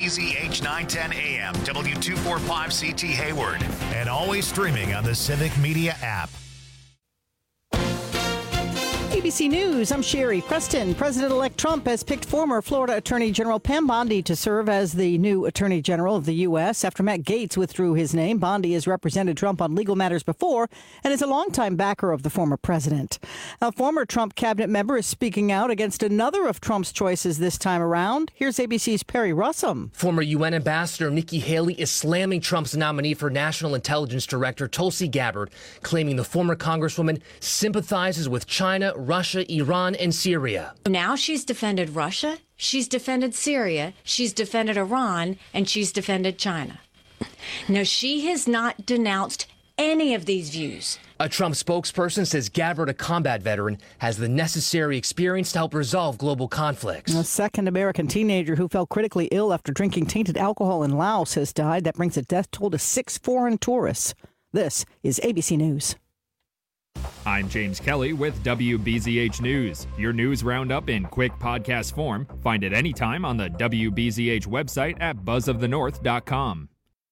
WBZH 910 AM, W245CT Hayward, and always streaming on the Civic Media app. ABC News, I'm Sherry Preston. President-elect Trump has picked former Florida Attorney General Pam Bondi to serve as the new Attorney General of the U.S. After Matt Gaetz withdrew his name, Bondi has represented Trump on legal matters before and is a longtime backer of the former president. A former Trump cabinet member is speaking out against another of Trump's choices this time around. Here's ABC's Perry Russum. Former UN Ambassador Nikki Haley is slamming Trump's nominee for National Intelligence Director Tulsi Gabbard, claiming the former Congresswoman sympathizes with China, Russia, Iran, and Syria. Now she's defended Russia, she's defended Syria, she's defended Iran, and she's defended China. No, she has not denounced any of these views. A Trump spokesperson says Gabbard, a combat veteran, has the necessary experience to help resolve global conflicts. A second American teenager who fell critically ill after drinking tainted alcohol in Laos has died. That brings the death toll to 6 foreign tourists. This is ABC News. I'm James Kelly with WBZH News. Your news roundup in quick podcast form. Find it anytime on the WBZH website at buzzofthenorth.com.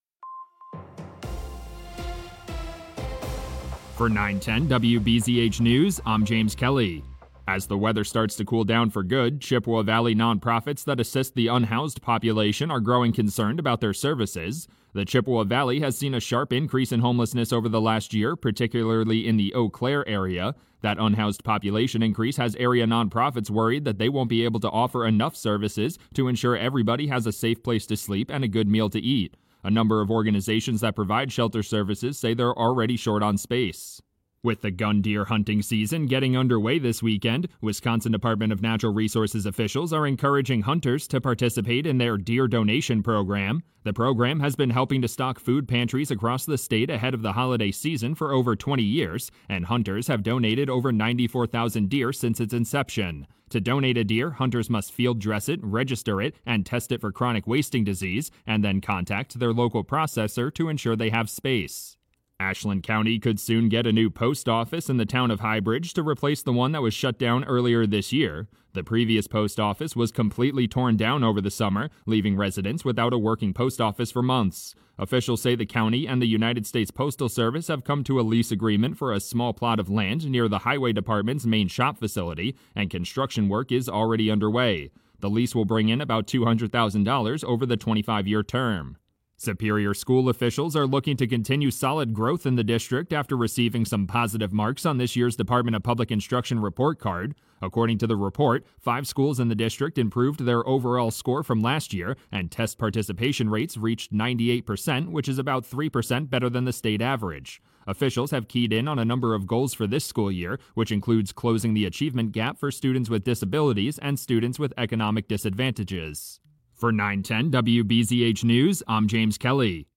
For 910 WBZH News, I'm James Kelly. As the weather starts to cool down for good, Chippewa Valley nonprofits that assist the unhoused population are growing concerned about their services. The Chippewa Valley has seen a sharp increase in homelessness over the last year, particularly in the Eau Claire area. That unhoused population increase has area nonprofits worried that they won't be able to offer enough services to ensure everybody has a safe place to sleep and a good meal to eat. A number of organizations that provide shelter services say they're already short on space. With the gun deer hunting season getting underway this weekend, Wisconsin Department of Natural Resources officials are encouraging hunters to participate in their deer donation program. The program has been helping to stock food pantries across the state ahead of the holiday season for over 20 years, and hunters have donated over 94,000 deer since its inception. To donate a deer, hunters must field dress it, register it, and test it for chronic wasting disease, and then contact their local processor to ensure they have space. Ashland County could soon get a new post office in the town of Highbridge to replace the one that was shut down earlier this year. The previous post office was completely torn down over the summer, leaving residents without a working post office for months. Officials say the county and the United States Postal Service have come to a lease agreement for a small plot of land near the Highway Department's main shop facility, and construction work is already underway. The lease will bring in about $200,000 over the 25-year term. Superior School officials are looking to continue solid growth in the district after receiving some positive marks on this year's Department of Public Instruction report card. According to the report, 5 schools in the district improved their overall score from last year, and test participation rates reached 98%, which is about 3% better than the state average. Officials have keyed in on a number of goals for this school year, which includes closing the achievement gap for students with disabilities and students with economic disadvantages. For 910 WBZH News, I'm James Kelly.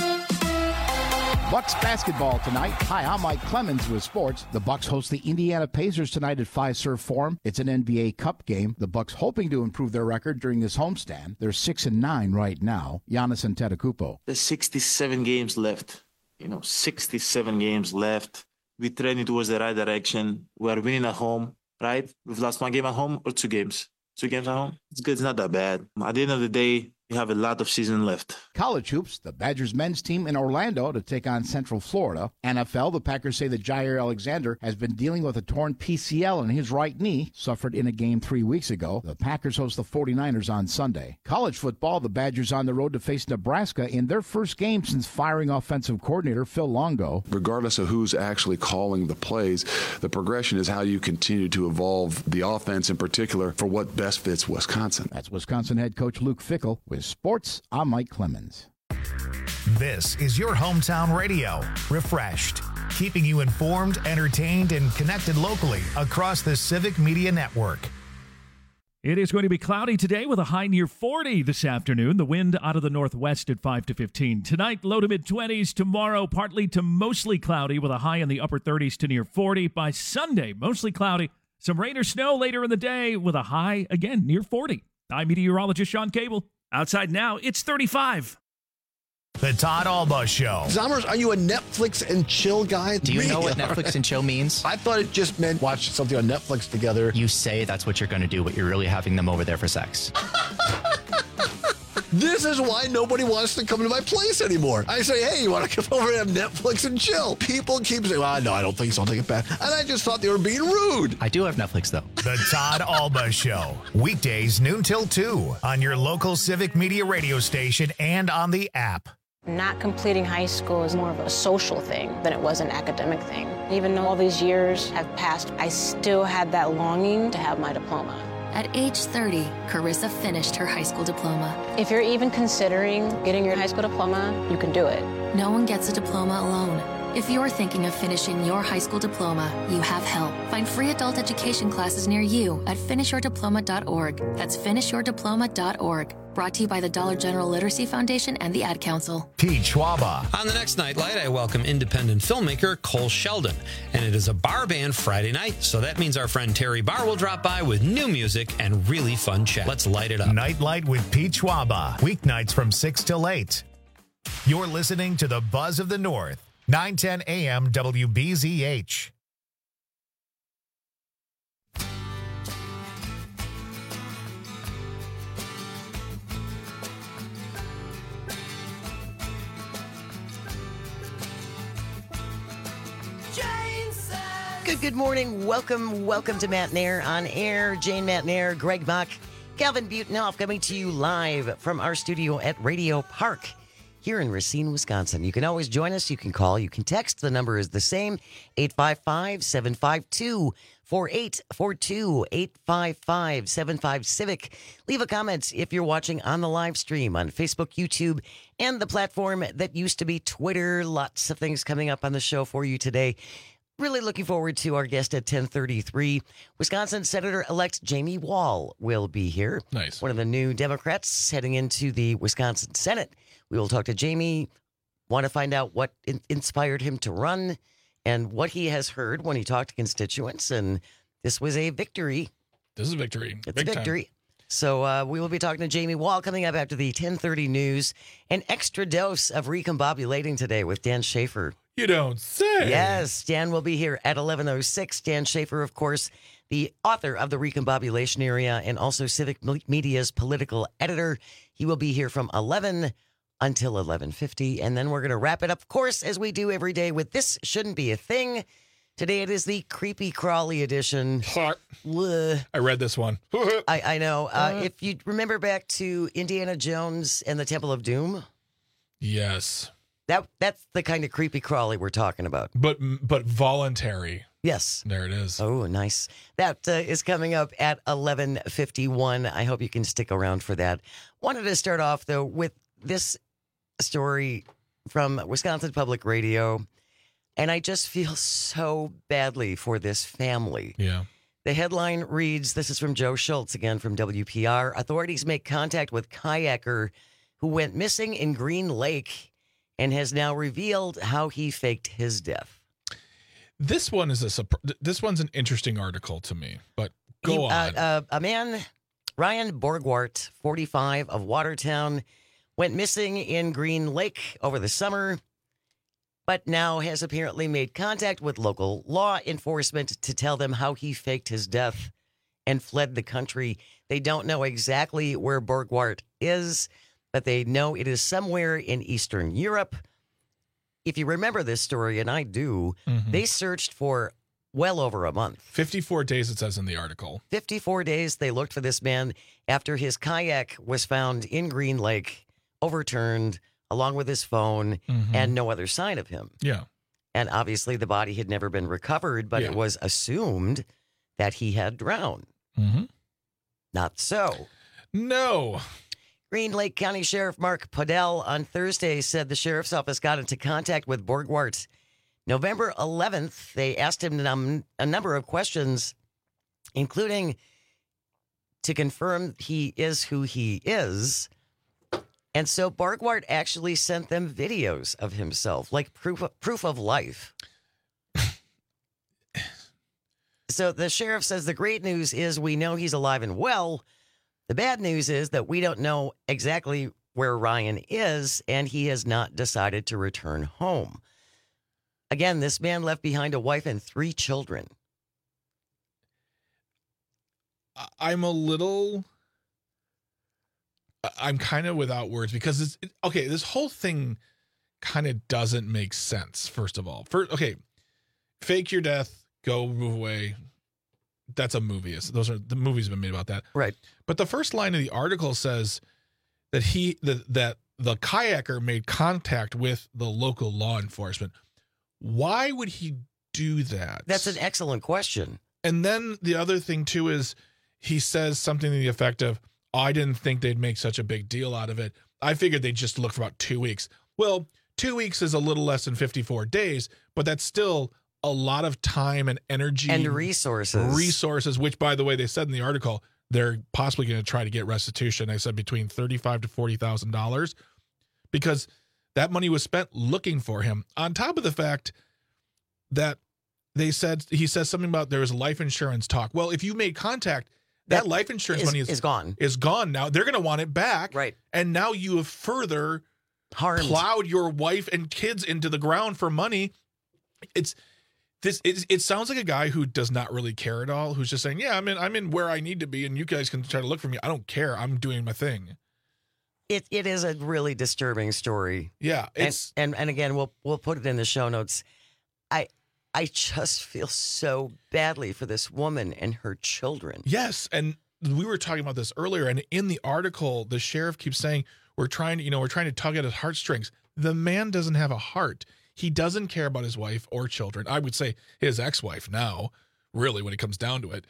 Bucks basketball tonight. Hi, I'm Mike Clemens with sports. The Bucks host the Indiana Pacers tonight at Fiserv Forum. It's an NBA Cup game. The Bucks hoping to improve their record during this homestand. They're 6-9 right now. Giannis Antetokounmpo. There's 67 games left. 67 games left. We're trending towards the right direction. We're winning at home, right? We've lost 1 game at home or 2 games. 2 games at home. It's good. It's not that bad. At the end of the day, we have a lot of season left. College hoops, the Badgers men's team in Orlando to take on Central Florida. NFL, the Packers say that Jair Alexander has been dealing with a torn PCL in his right knee, suffered in a game 3 weeks ago. The Packers host the 49ers on Sunday. College football, the Badgers on the road to face Nebraska in their first game since firing offensive coordinator Phil Longo. Regardless of who's actually calling the plays, the progression is how you continue to evolve the offense in particular for what best fits Wisconsin. That's Wisconsin head coach Luke Fickell. With sports, I'm Mike Clemens. This is your hometown radio, Refreshed, keeping you informed, entertained, and connected locally across the Civic Media Network. It is going to be cloudy today with a high near 40 this afternoon. The wind out of the northwest at 5 to 15. Tonight, low to mid-20s. Tomorrow, partly to mostly cloudy with a high in the upper 30s to near 40. By Sunday, mostly cloudy. Some rain or snow later in the day with a high, again, near 40. I'm meteorologist Sean Cable. Outside now, it's 35. The Todd Alba Show. Zommers, are you a Netflix and chill guy? Do you know what Netflix and chill means? I thought it just meant watch something on Netflix together. You say that's what you're going to do, but you're really having them over there for sex. This is why nobody wants to come to my place anymore. I say, hey, you want to come over and have Netflix and chill? People keep saying, well, no, I don't think so. I'll take it back. And I just thought they were being rude. I do have Netflix, though. The Todd Alba Show. Weekdays noon till 2 on your local Civic Media radio station and on the app. Not completing high school is more of a social thing than it was an academic thing. Even though all these years have passed, I still had that longing to have my diploma. At age 30, Carissa finished her high school diploma. If you're even considering getting your high school diploma, you can do it. No one gets a diploma alone. If you're thinking of finishing your high school diploma, you have help. Find free adult education classes near you at finishyourdiploma.org. That's finishyourdiploma.org. Brought to you by the Dollar General Literacy Foundation and the Ad Council. Pete Schwaba. On the next Nightlight, I welcome independent filmmaker Cole Sheldon. And it is a bar band Friday night, so that means our friend Terry Barr will drop by with new music and really fun chat. Let's light it up. Nightlight with Pete Schwaba. Weeknights from 6 till 8. You're listening to the Buzz of the North. 9:10 a.m. WBZH. Good morning. Welcome to Matt Nair on air. Jane Matt Nair, Greg Bach, Calvin Butenoff coming to you live from our studio at Radio Park here in Racine, Wisconsin. You can always join us. You can call. You can text. The number is the same, 855-752-4842, 855-75-CIVIC. Leave a comment if you're watching on the live stream on Facebook, YouTube, and the platform that used to be Twitter. Lots of things coming up on the show for you today. Really looking forward to our guest at 10:33. Wisconsin Senator-elect Jamie Wall will be here. Nice. One of the new Democrats heading into the Wisconsin Senate. We will talk to Jamie, want to find out what inspired him to run and what he has heard when he talked to constituents. And this was a victory. This is a victory. It's a victory. So we will be talking to Jamie Wall coming up after the 10:30 news. An extra dose of recombobulating today with Dan Schaefer. You don't say. Yes, Dan will be here at 11:06. Dan Schaefer, of course, the author of the Recombobulation Area and also Civic Media's political editor. He will be here from 11 until 11:50. And then we're going to wrap it up, of course, as we do every day with This Shouldn't Be a Thing. Today it is the Creepy Crawly edition. I read this one. I know. If you remember back to Indiana Jones and the Temple of Doom. Yes. That's the kind of creepy crawly we're talking about. But voluntary. Yes. There it is. Oh, nice. That is coming up at 11:51. I hope you can stick around for that. Wanted to start off, though, with this story from Wisconsin Public Radio. And I just feel so badly for this family. Yeah. The headline reads, this is from Joe Schultz, again from WPR. Authorities make contact with kayaker who went missing in Green Lake and has now revealed how he faked his death. This one is this one's an interesting article to me, but go on. A man, Ryan Borgwart, 45, of Watertown, went missing in Green Lake over the summer, but now has apparently made contact with local law enforcement to tell them how he faked his death and fled the country. They don't know exactly where Borgwart is, but they know it is somewhere in Eastern Europe. If you remember this story, and I do, they searched for well over a month. 54 days, it says in the article. 54 days they looked for this man after his kayak was found in Green Lake, overturned, along with his phone, and no other sign of him. Yeah. And obviously the body had never been recovered, but it was assumed that he had drowned. Not so. No. Green Lake County Sheriff Mark Podell on Thursday said the sheriff's office got into contact with Borgwart November 11th. They asked him a number of questions, including to confirm he is who he is. And so Borgwart actually sent them videos of himself, like proof of life. So the sheriff says the great news is we know he's alive and well. The bad news is that we don't know exactly where Ryan is, and he has not decided to return home. Again, this man left behind a wife and 3 children. I'm a little I'm kind of without words because this whole thing kind of doesn't make sense. First of all, fake your death, go move away. That's a movie. The movies have been made about that, right? But the first line of the article says that that the kayaker made contact with the local law enforcement. Why would he do that? That's an excellent question. And then the other thing too is he says something to the effect of, I didn't think they'd make such a big deal out of it. I figured they'd just look for about 2 weeks. Well, 2 weeks is a little less than 54 days, but that's still a lot of time and energy. And resources. Resources, which, by the way, they said in the article, they're possibly going to try to get restitution. They said between $35,000 to $40,000 because that money was spent looking for him. On top of the fact that he says something about there was life insurance talk. Well, if you made contact, that life insurance money is gone. Is gone now. They're going to want it back. Right. And now you have further plowed your wife and kids into the ground for money. It sounds like a guy who does not really care at all, who's just saying, yeah, I'm in where I need to be, and you guys can try to look for me. I don't care. I'm doing my thing. It is a really disturbing story. Yeah. And again, we'll put it in the show notes. I just feel so badly for this woman and her children. Yes, and we were talking about this earlier, and in the article, the sheriff keeps saying we're trying to tug at his heartstrings. The man doesn't have a heart. He doesn't care about his wife or children. I would say his ex-wife now, really, when it comes down to it.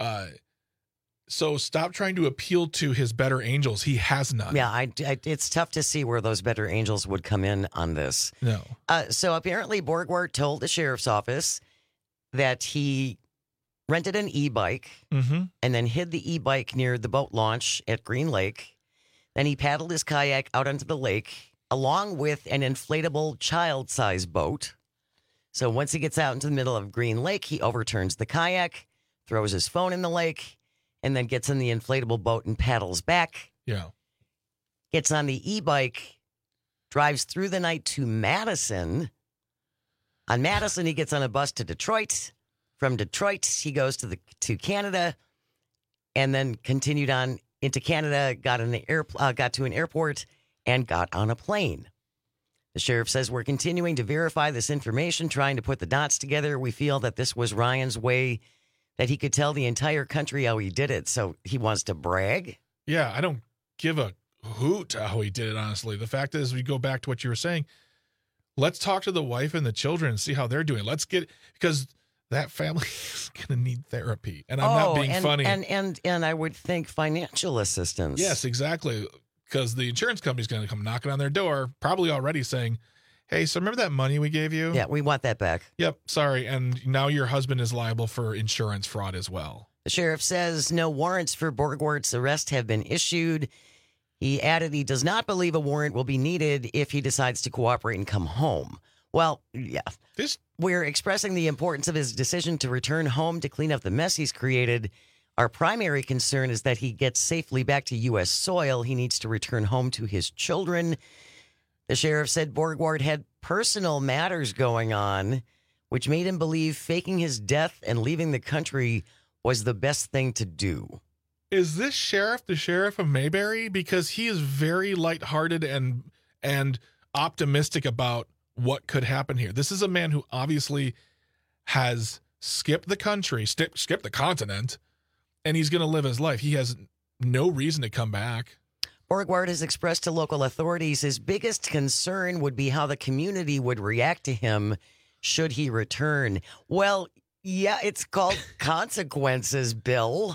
So stop trying to appeal to his better angels. He has none. Yeah, it's tough to see where those better angels would come in on this. No. So apparently Borgward told the sheriff's office that he rented an e-bike and then hid the e-bike near the boat launch at Green Lake. Then he paddled his kayak out onto the lake along with an inflatable child-sized boat. So once he gets out into the middle of Green Lake, he overturns the kayak, throws his phone in the lake, and then gets in the inflatable boat and paddles back. Yeah. Gets on the e-bike, drives through the night to Madison. On Madison, he gets on a bus to Detroit. From Detroit, he goes to Canada, and then continued on into Canada, got to an airport, and got on a plane. The sheriff says, we're continuing to verify this information, trying to put the dots together. We feel that this was Ryan's way that he could tell the entire country how he did it. So he wants to brag? Yeah, I don't give a hoot how he did it, honestly. The fact is, we go back to what you were saying. Let's talk to the wife and the children and see how they're doing. Because that family is going to need therapy. And I'm not being funny. And I would think financial assistance. Yes, exactly. Because the insurance company's going to come knocking on their door, probably already saying, hey, so remember that money we gave you? Yeah, we want that back. Yep, sorry. And now your husband is liable for insurance fraud as well. The sheriff says no warrants for Borgward's arrest have been issued. He added he does not believe a warrant will be needed if he decides to cooperate and come home. Well, yeah. We're expressing the importance of his decision to return home to clean up the mess he's created. Our primary concern is that he gets safely back to U.S. soil. He needs to return home to his children. The sheriff said Borgward had personal matters going on, which made him believe faking his death and leaving the country was the best thing to do. Is this sheriff the sheriff of Mayberry? Because he is very lighthearted and optimistic about what could happen here. This is a man who obviously has skipped the country, skipped the continent, and he's going to live his life. He has no reason to come back. Borgward has expressed to local authorities his biggest concern would be how the community would react to him should he return. Well, yeah, it's called consequences, Bill.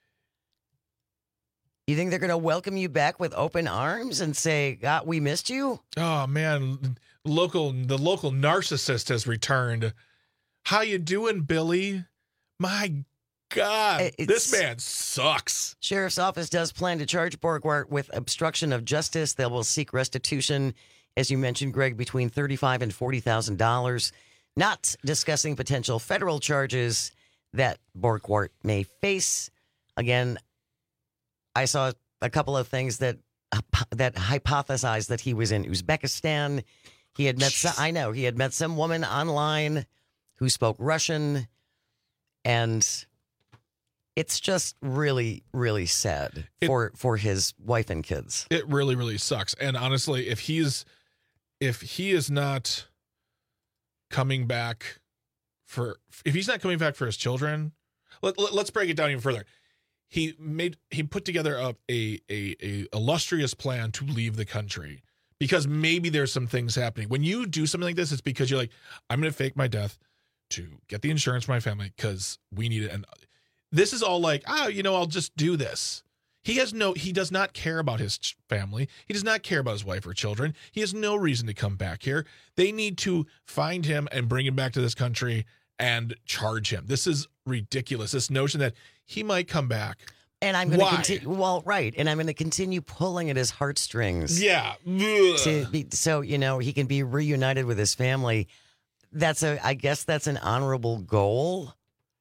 You think they're going to welcome you back with open arms and say, God, we missed you? Oh, man, the local narcissist has returned. How you doing, Billy? My God, this man sucks. Sheriff's office does plan to charge Borgward with obstruction of justice. They will seek restitution, as you mentioned, Greg, between $35,000 and $40,000. Not discussing potential federal charges that Borgward may face. Again, I saw a couple of things that hypothesized that he was in Uzbekistan. He had met some woman online who spoke Russian, and It's just really, really sad for his wife and kids. It really, really sucks. And honestly, if he is not coming back if he's not coming back for his children, let's break it down even further. He put together a illustrious plan to leave the country because maybe there's some things happening. When you do something like this, it's because you're like, I'm going to fake my death to get the insurance for my family because we need it. And this is all like, I'll just do this. He does not care about his family. He does not care about his wife or children. He has no reason to come back here. They need to find him and bring him back to this country and charge him. This is ridiculous. This notion that he might come back. And I'm going to continue. Well, right. And I'm going to continue pulling at his heartstrings. Yeah. So, he can be reunited with his family. I guess that's an honorable goal.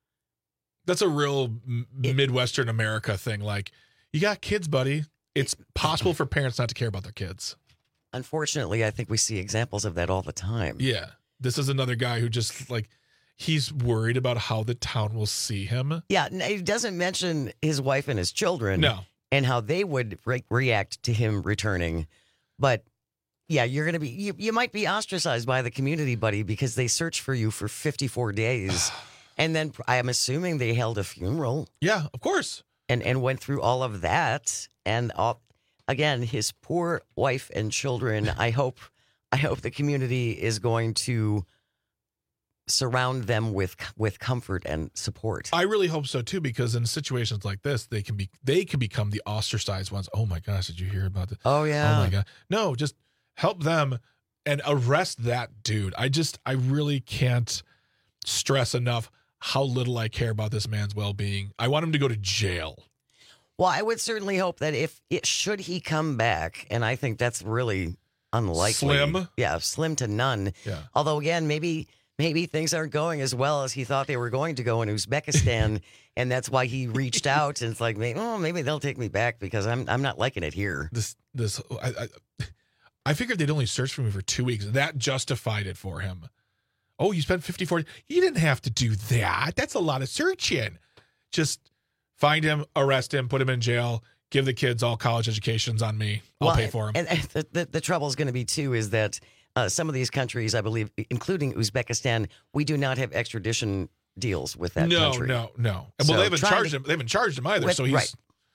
That's a real Midwestern America thing. Like, you got kids, buddy. It's possible for parents not to care about their kids. Unfortunately, I think we see examples of that all the time. Yeah. This is another guy who just he's worried about how the town will see him. Yeah. He doesn't mention his wife and his children. No. And how they would react to him returning. But yeah, you're going to be, you might be ostracized by the community, buddy, because they searched for you for 54 days. And then I'm assuming they held a funeral. Yeah, of course. And went through all of that. And again, his poor wife and children. I hope the community is going to surround them with comfort and support. I really hope so too, because in situations like this, they can become the ostracized ones. Oh my gosh, did you hear about this? Oh yeah. Oh my God. No, just help them and arrest that dude. I really can't stress enough how little I care about this man's well-being. I want him to go to jail. Well, I would certainly hope that should he come back, and I think that's really unlikely. Slim? Yeah, slim to none. Yeah. Although, again, maybe things aren't going as well as he thought they were going to go in Uzbekistan, and that's why he reached out, and it's like, maybe they'll take me back because I'm not liking it here. I figured they'd only search for me for 2 weeks. That justified it for him. Oh, you spent 54. You didn't have to do that. That's a lot of searching. Just find him, arrest him, put him in jail, give the kids all college educations on me. I'll pay for them. And the trouble is going to be, too, is that some of these countries, I believe, including Uzbekistan, we do not have extradition deals with that country. No. Well, So they haven't charged him. They haven't charged him either. So he's right.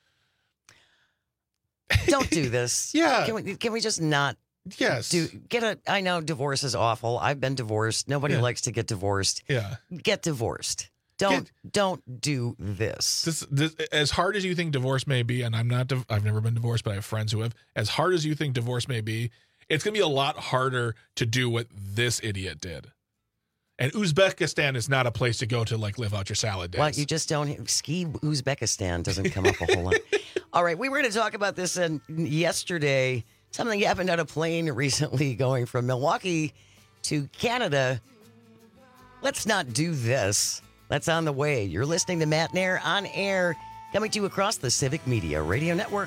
Don't do this. Yeah. Can we just not? Yes. I know divorce is awful. I've been divorced. Nobody likes to get divorced. Yeah. Get divorced. Don't do this. This. As hard as you think divorce may be, and I've never been divorced, but I have friends who have. As hard as you think divorce may be, it's going to be a lot harder to do what this idiot did. And Uzbekistan is not a place to go to live out your salad days. Well, you just don't ski. Uzbekistan doesn't come up a whole lot. All right, we were going to talk about this yesterday. Something happened on a plane recently going from Milwaukee to Canada. Let's not do this. That's on the way. You're listening to Matt Nair on air, coming to you across the Civic Media Radio Network.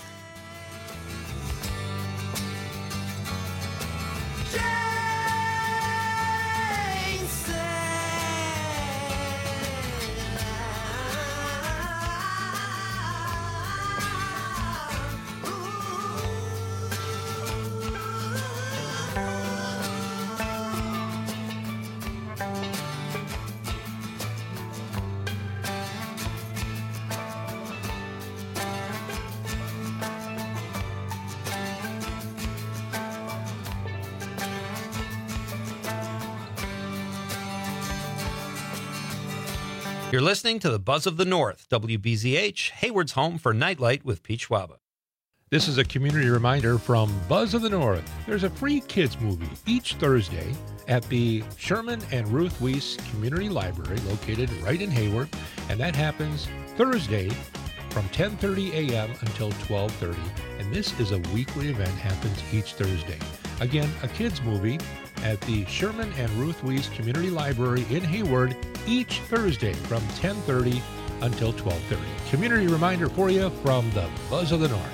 You're listening to the Buzz of the North, WBZH, Hayward's home for Nightlight with Pete Schwaba. This is a community reminder from Buzz of the North. There's a free kids movie each Thursday at the Sherman and Ruth Weiss Community Library located right in Hayward, and that happens Thursday from 10:30 a.m. until 12:30, and this is a weekly event, happens each Thursday. Again, a kids movie at the Sherman and Ruth Weiss Community Library in Hayward each Thursday from 10:30 until 12:30. Community reminder for you from the Buzz of the North.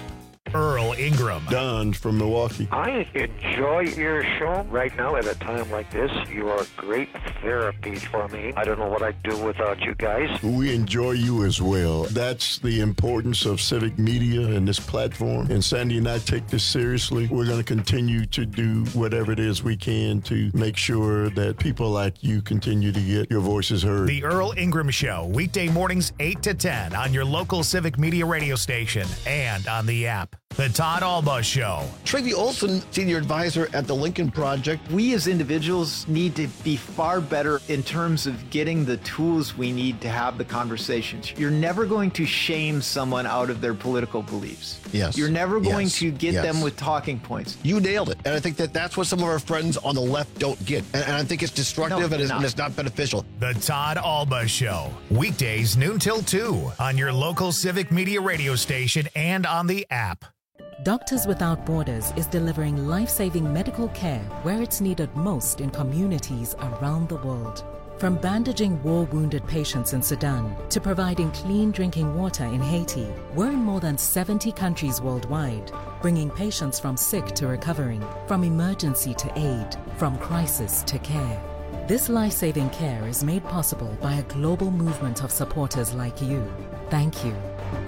Earl Ingram. Don from Milwaukee. I enjoy your show. Right now, at a time like this, you are great therapy for me. I don't know what I'd do without you guys. We enjoy you as well. That's the importance of civic media and this platform. And Sandy and I take this seriously. We're going to continue to do whatever it is we can to make sure that people like you continue to get your voices heard. The Earl Ingram Show, weekday mornings 8 to 10 on your local civic media radio station and on the app. The Todd Alba Show. Tracy Olson, Senior Advisor at the Lincoln Project. We as individuals need to be far better in terms of getting the tools we need to have the conversations. You're never going to shame someone out of their political beliefs. Yes. You're never going to get them with talking points. You nailed it. And I think that's what some of our friends on the left don't get. And I think it's destructive and it's not beneficial. The Todd Alba Show. Weekdays noon till 2 on your local civic media radio station and on the app. Doctors Without Borders is delivering life-saving medical care where it's needed most in communities around the world. From bandaging war-wounded patients in Sudan to providing clean drinking water in Haiti, we're in more than 70 countries worldwide, bringing patients from sick to recovering, from emergency to aid, from crisis to care. This life-saving care is made possible by a global movement of supporters like you. Thank you.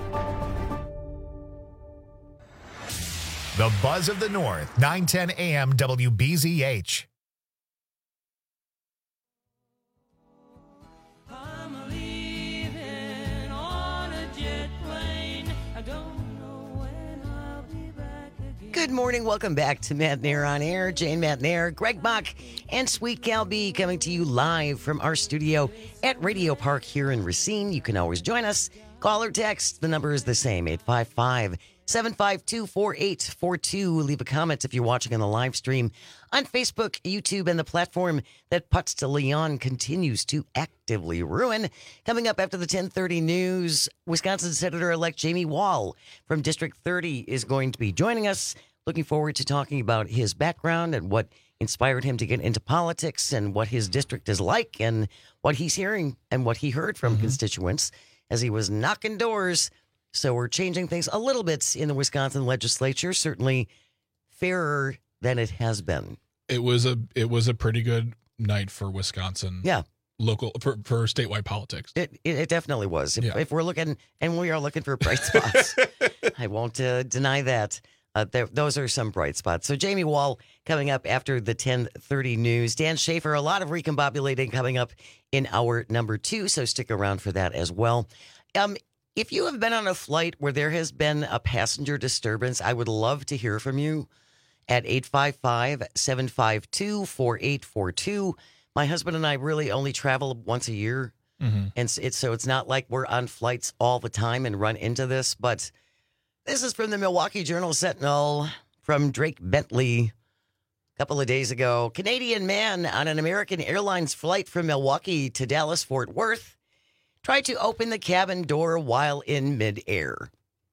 The Buzz of the North, 910 AM WBZH. Good morning. Welcome back to Matt Nair on Air. Jane Matt Nair, Greg Bach, and Sweet Cal B coming to you live from our studio at Radio Park here in Racine. You can always join us. Call or text. The number is the same, 855-752-4842. Leave a comment if you're watching on the live stream on Facebook, YouTube, and the platform that Putz de Leon continues to actively ruin. Coming up after the 10:30 news, Wisconsin Senator-elect Jamie Wall from District 30 is going to be joining us. Looking forward to talking about his background and what inspired him to get into politics and what his district is like and what he's hearing and what he heard from constituents as he was knocking doors. So we're changing things a little bit in the Wisconsin legislature, certainly fairer than it has been. It was a pretty good night for Wisconsin. Yeah. Local for statewide politics. It definitely was. If we're looking, and we are looking for bright spots, I won't deny that. Those are some bright spots. So Jamie Wall coming up after the 10:30 news. Dan Schaefer, a lot of recombobulating coming up in hour number 2, so stick around for that as well. If you have been on a flight where there has been a passenger disturbance, I would love to hear from you at 855-752-4842. My husband and I really only travel once a year, and it's not like we're on flights all the time and run into this, but this is from the Milwaukee Journal-Sentinel from Drake Bentley a couple of days ago. Canadian man on an American Airlines flight from Milwaukee to Dallas-Fort Worth tried to open the cabin door while in midair.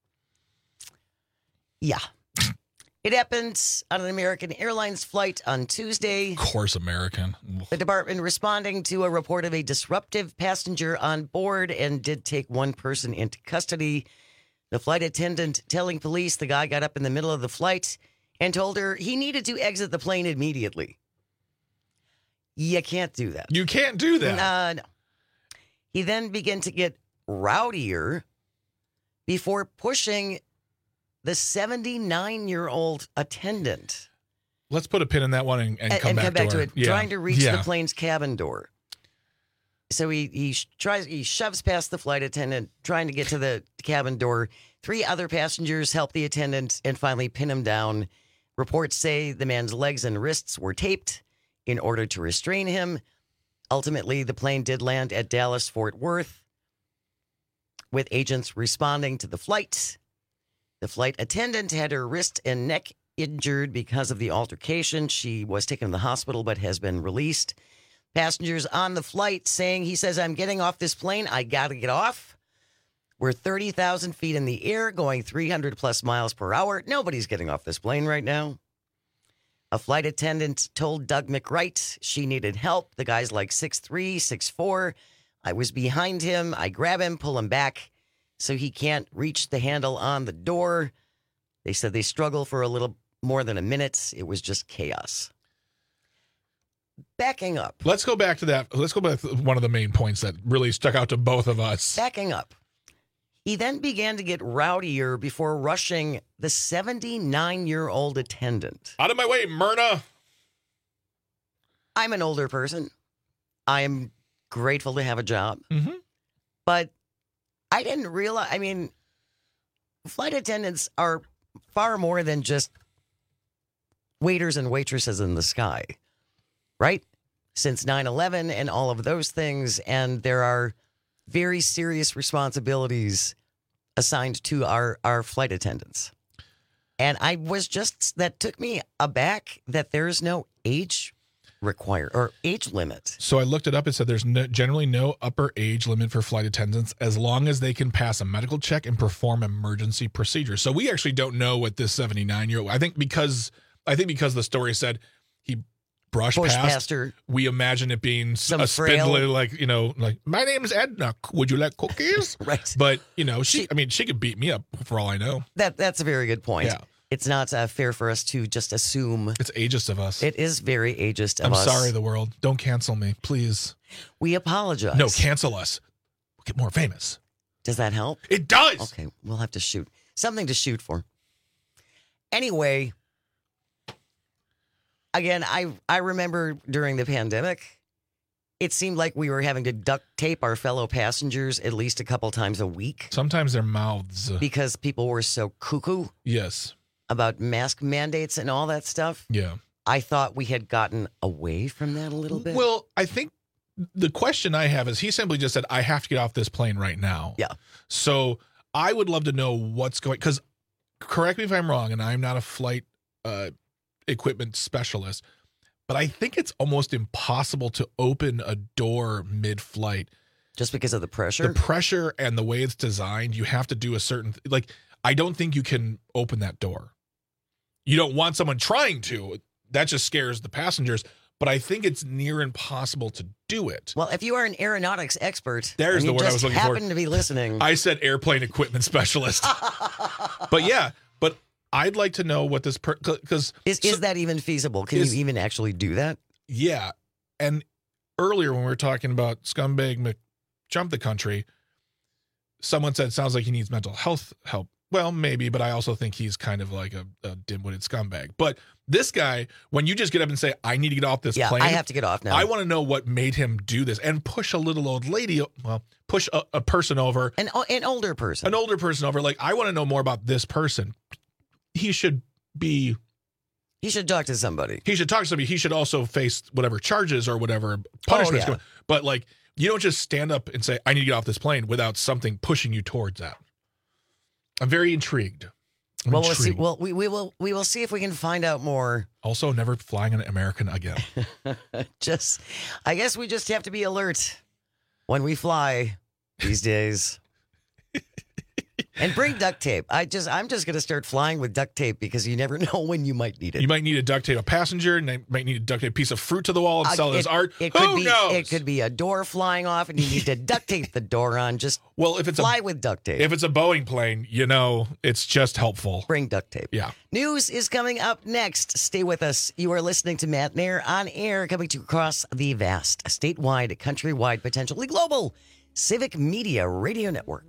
Yeah. It happened on an American Airlines flight on Tuesday. Of course, American. The department responding to a report of a disruptive passenger on board and did take one person into custody. The flight attendant telling police the guy got up in the middle of the flight and told her he needed to exit the plane immediately. You can't do that. You can't do that. No. He then began to get rowdier before pushing the 79-year-old attendant. Let's put a pin in that one and come back to it. Yeah. Trying to reach the plane's cabin door. So he shoves past the flight attendant, trying to get to the cabin door. 3 other passengers help the attendant and finally pin him down. Reports say the man's legs and wrists were taped in order to restrain him. Ultimately, the plane did land at Dallas-Fort Worth, with agents responding to the flight. The flight attendant had her wrist and neck injured because of the altercation. She was taken to the hospital but has been released. Passengers on the flight saying, he says, I'm getting off this plane. I got to get off. We're 30,000 feet in the air, going 300 plus miles per hour. Nobody's getting off this plane right now. A flight attendant told Doug McWright she needed help. The guy's like 6'3", 6'4". I was behind him. I grab him, pull him back so he can't reach the handle on the door. They said they struggled for a little more than a minute. It was just chaos. Backing up. Let's go back to that. Let's go back to one of the main points that really stuck out to both of us. Backing up. He then began to get rowdier before rushing the 79-year-old attendant. Out of my way, Myrna. I'm an older person. I am grateful to have a job. Mm-hmm. But I didn't realize, flight attendants are far more than just waiters and waitresses in the sky, right? Since 9/11 and all of those things, and there are very serious responsibilities assigned to our flight attendants. And that took me aback that there is no age required or age limit. So I looked it up. It said there's generally no upper age limit for flight attendants as long as they can pass a medical check and perform emergency procedures. So we actually don't know what this 79-year-old, I think because the story said he brushed past her. We imagine it being a spindly, like my name is Edna. Would you like cookies? Right. But she could beat me up for all I know. That's a very good point. Yeah. It's not fair for us to just assume. It's ageist of us. It is very ageist of us. I'm sorry, the world. Don't cancel me, please. We apologize. No, cancel us. We'll get more famous. Does that help? It does. Okay, we'll have to shoot. Something to shoot for. Anyway, again, I remember during the pandemic, it seemed like we were having to duct tape our fellow passengers at least a couple times a week. Sometimes their mouths. Because people were so cuckoo. Yes. About mask mandates and all that stuff. Yeah. I thought we had gotten away from that a little bit. Well, I think the question I have is he simply just said, I have to get off this plane right now. Yeah. So I would love to know what's going, because correct me if I'm wrong, and I'm not a flight equipment specialist, but I think it's almost impossible to open a door mid-flight. Just because of the pressure? The pressure and the way it's designed, you have to do a certain, I don't think you can open that door. You don't want someone trying to. That just scares the passengers. But I think it's near impossible to do it. Well, if you are an aeronautics expert, there's the word I was looking for. Happen to be listening. I said airplane equipment specialist. But I'd like to know what this because is that even feasible? Can you even actually do that? Yeah. And earlier when we were talking about scumbag jump the country, someone said sounds like he needs mental health help. Well, maybe, but I also think he's kind of like a dim-witted scumbag. But this guy, when you just get up and say, I need to get off this plane. I have to get off now. I want to know what made him do this and push a little old lady, push a person over. An older person. An older person over. I want to know more about this person. He should talk to somebody. He should talk to somebody. He should also face whatever charges or whatever punishments. Oh, yeah. But you don't just stand up and say, I need to get off this plane without something pushing you towards that. I'm very intrigued. We'll see. Well, we will see if we can find out more. Also, never flying an American again. I guess we just have to be alert when we fly these days. And bring duct tape. I'm just going to start flying with duct tape because you never know when you might need it. You might need a duct tape a passenger, and they might need a duct tape piece of fruit to the wall and sell it as art. Who knows? It could be a door flying off, and you need to duct tape the door on. If it's fly with duct tape. If it's a Boeing plane, it's just helpful. Bring duct tape. Yeah. News is coming up next. Stay with us. You are listening to Matt Nair on air, coming to across the vast, statewide, countrywide, potentially global Civic Media Radio Network.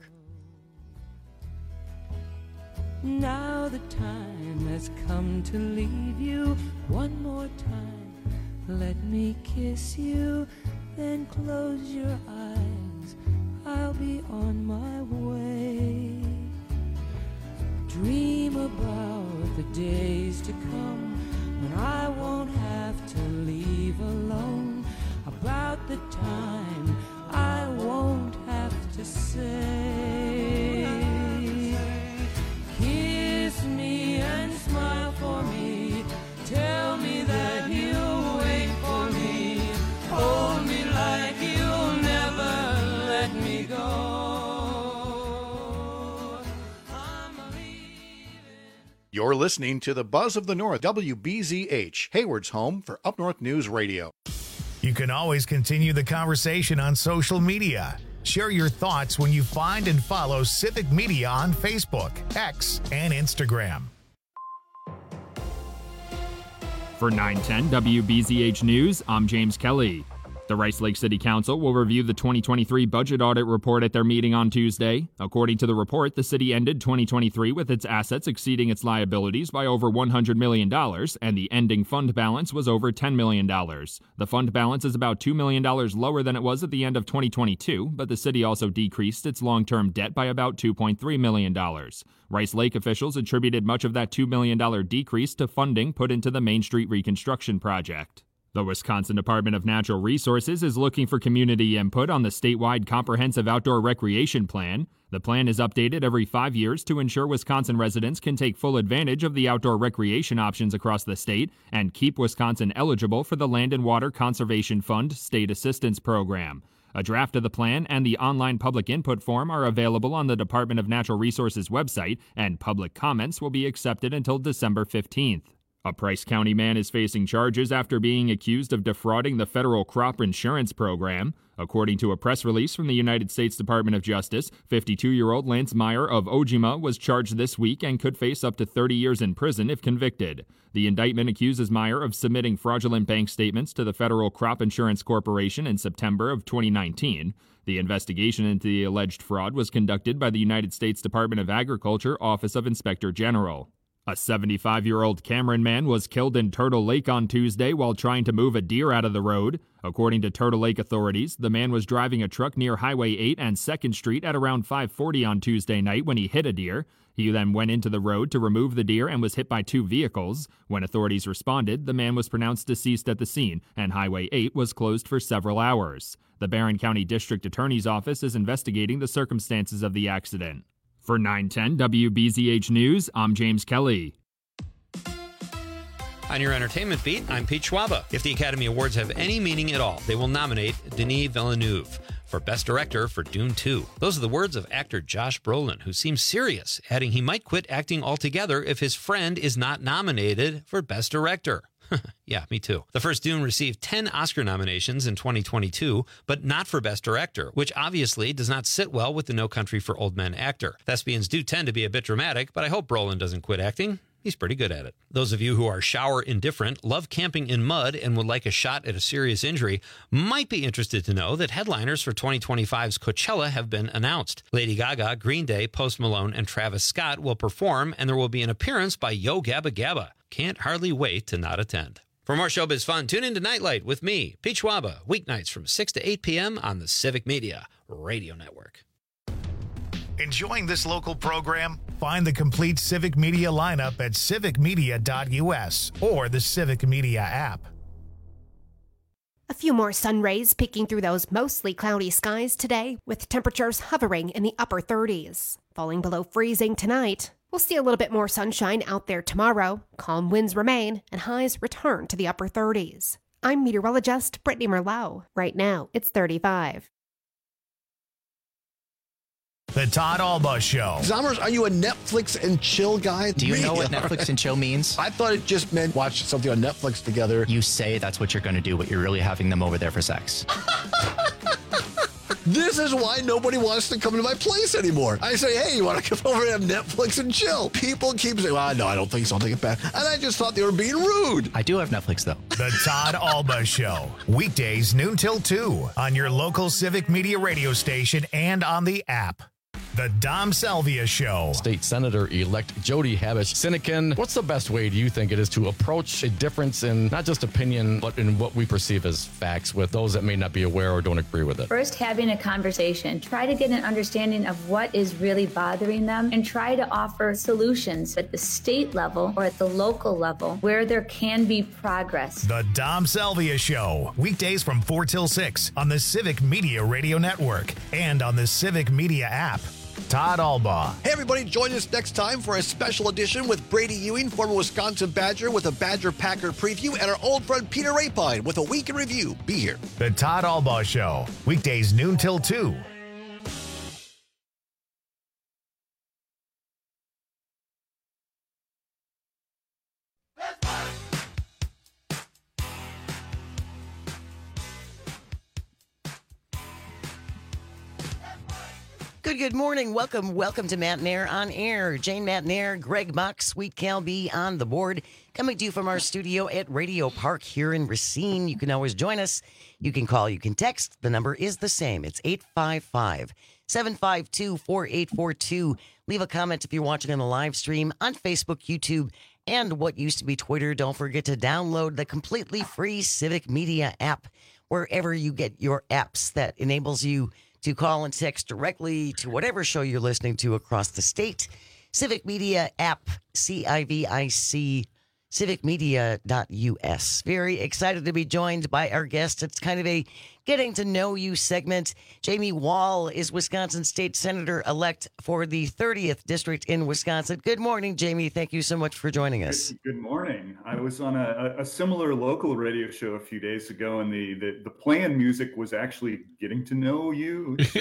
Now the time has come to leave you one more time. Let me kiss you, then close your eyes. I'll be on my way. Dream about the days to come when I won't have to leave alone. About the time I won't have to say. Kiss me and smile for me. Tell me that you'll wait for me. Hold me like you'll never let me go. You're listening to the Buzz of the North, WBZH, Hayward's home for Up North News Radio. You can always continue the conversation on social media. Share your thoughts when you find and follow Civic Media on Facebook, X, and Instagram. For 910 WBZH News, I'm James Kelly. The Rice Lake City Council will review the 2023 budget audit report at their meeting on Tuesday. According to the report, the city ended 2023 with its assets exceeding its liabilities by over $100 million, and the ending fund balance was over $10 million. The fund balance is about $2 million lower than it was at the end of 2022, but the city also decreased its long-term debt by about $2.3 million. Rice Lake officials attributed much of that $2 million decrease to funding put into the Main Street reconstruction project. The Wisconsin Department of Natural Resources is looking for community input on the statewide Comprehensive Outdoor Recreation Plan. The plan is updated every 5 years to ensure Wisconsin residents can take full advantage of the outdoor recreation options across the state and keep Wisconsin eligible for the Land and Water Conservation Fund State Assistance Program. A draft of the plan and the online public input form are available on the Department of Natural Resources website, and public comments will be accepted until December 15th. A Price County man is facing charges after being accused of defrauding the federal crop insurance program. According to a press release from the United States Department of Justice, 52-year-old Lance Meyer of Ojima was charged this week and could face up to 30 years in prison if convicted. The indictment accuses Meyer of submitting fraudulent bank statements to the Federal Crop Insurance Corporation in September of 2019. The investigation into the alleged fraud was conducted by the United States Department of Agriculture Office of Inspector General. A 75-year-old Cameron man was killed in Turtle Lake on Tuesday while trying to move a deer out of the road. According to Turtle Lake authorities, the man was driving a truck near Highway 8 and 2nd Street at around 5:40 on Tuesday night when he hit a deer. He then went into the road to remove the deer and was hit by 2 vehicles. When authorities responded, the man was pronounced deceased at the scene, and Highway 8 was closed for several hours. The Barron County District Attorney's Office is investigating the circumstances of the accident. For 910 WBZH News, I'm James Kelly. On your entertainment beat, I'm Pete Schwaba. If the Academy Awards have any meaning at all, they will nominate Denis Villeneuve for Best Director for Dune 2. Those are the words of actor Josh Brolin, who seems serious, adding he might quit acting altogether if his friend is not nominated for Best Director. Yeah, me too. The first Dune received 10 Oscar nominations in 2022, but not for Best Director, which obviously does not sit well with the No Country for Old Men actor. Thespians do tend to be a bit dramatic, but I hope Brolin doesn't quit acting. He's pretty good at it. Those of you who are shower indifferent, love camping in mud, and would like a shot at a serious injury might be interested to know that headliners for 2025's Coachella have been announced. Lady Gaga, Green Day, Post Malone, and Travis Scott will perform, and there will be an appearance by Yo Gabba Gabba. Can't hardly wait to not attend. For more showbiz fun, tune in to Nightlight with me, Pete Schwaba, weeknights from 6 to 8 p.m. on the Civic Media Radio Network. Enjoying this local program? Find the complete Civic Media lineup at civicmedia.us or the Civic Media app. A few more sun rays peeking through those mostly cloudy skies today, with temperatures hovering in the upper 30s. Falling below freezing tonight. We'll see a little bit more sunshine out there tomorrow. Calm winds remain, and highs return to the upper 30s. I'm meteorologist Brittany Merlot. Right now, it's 35. The Todd Alba Show. Zommers, are you a Netflix and chill guy? Do you know what Netflix and chill means? I thought it just meant watch something on Netflix together. You say that's what you're going to do, but you're really having them over there for sex. This is why nobody wants to come to my place anymore. I say, hey, you want to come over and have Netflix and chill? People keep saying, well, no, I don't think so. I'll take it back. And I just thought they were being rude. I do have Netflix, though. The Todd Alba Show. Weekdays noon till 2 on your local Civic Media radio station and on the app. The Dom Salvia Show. State Senator-elect Jody Habush-Sinekin, what's the best way do you think it is to approach a difference in not just opinion, but in what we perceive as facts with those that may not be aware or don't agree with it? First, having a conversation. Try to get an understanding of what is really bothering them and try to offer solutions at the state level or at the local level where there can be progress. The Dom Salvia Show. Weekdays from 4 till 6 on the Civic Media Radio Network and on the Civic Media app. Todd Alba. Hey, everybody, join us next time for a special edition with Brady Ewing, former Wisconsin Badger, with a Badger-Packer preview, and our old friend Peter Rapine with a week in review. Be here. The Todd Alba Show. Weekdays noon till 2. Good morning. Welcome to Matt Nair on Air. Jane Matt Nair, Greg Mock, Sweet Cal B on the board. Coming to you from our studio at Radio Park here in Racine. You can always join us. You can call, you can text. The number is the same. It's 855-752-4842. Leave a comment if you're watching on the live stream on Facebook, YouTube, and what used to be Twitter. Don't forget to download the completely free Civic Media app wherever you get your apps that enables you to call and text directly to whatever show you're listening to across the state. Civic Media app, CIVIC, civicmedia.us. Very excited to be joined by our guest. It's kind of a getting to know you segment. Jamie Wall is Wisconsin State Senator-elect for the 30th District in Wisconsin. Good morning, Jamie. Thank you so much for joining us. Good morning. I was on a similar local radio show a few days ago, and the playing music was actually getting to know you. So,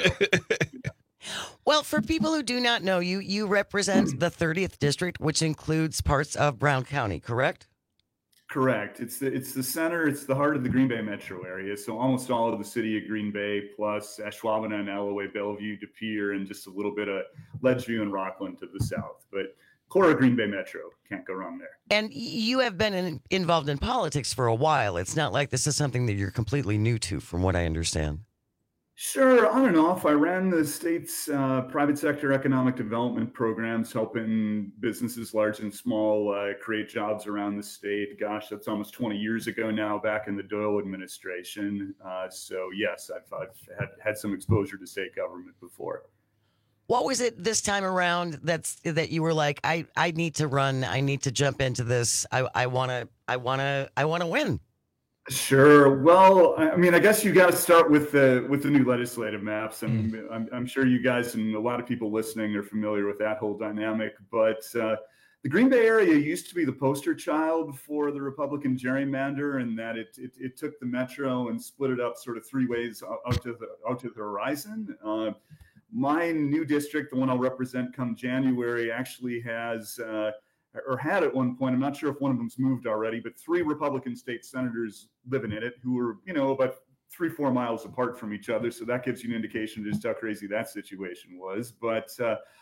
Well, for people who do not know you, you represent the 30th District, which includes parts of Brown County, correct? Correct. It's the center. It's the heart of the Green Bay metro area. So almost all of the city of Green Bay, plus Ashwaubenon and Alloway, Bellevue, De Pere, and just a little bit of Ledgeview and Rockland to the south. But core of Green Bay metro, can't go wrong there. And you have been involved in politics for a while. It's not like this is something that you're completely new to, from what I understand. Sure, on and off. I ran the state's private sector economic development programs, helping businesses large and small create jobs around the state. Gosh, that's almost 20 years ago now, back in the Doyle administration. So yes, I've had some exposure to state government before. What was it this time around that you were like, I need to run, I need to jump into this, I wanna win? Sure. Well, I mean, I guess you got to start with the new legislative maps. And I'm sure you guys and a lot of people listening are familiar with that whole dynamic. But the Green Bay area used to be the poster child for the Republican gerrymander, in that it took the metro and split it up sort of three ways out to the horizon. My new district, the one I'll represent come January, actually has or had at one point, I'm not sure if one of them's moved already, but 3 Republican state senators living in it who were, about 3-4 miles apart from each other. So that gives you an indication of just how crazy that situation was. But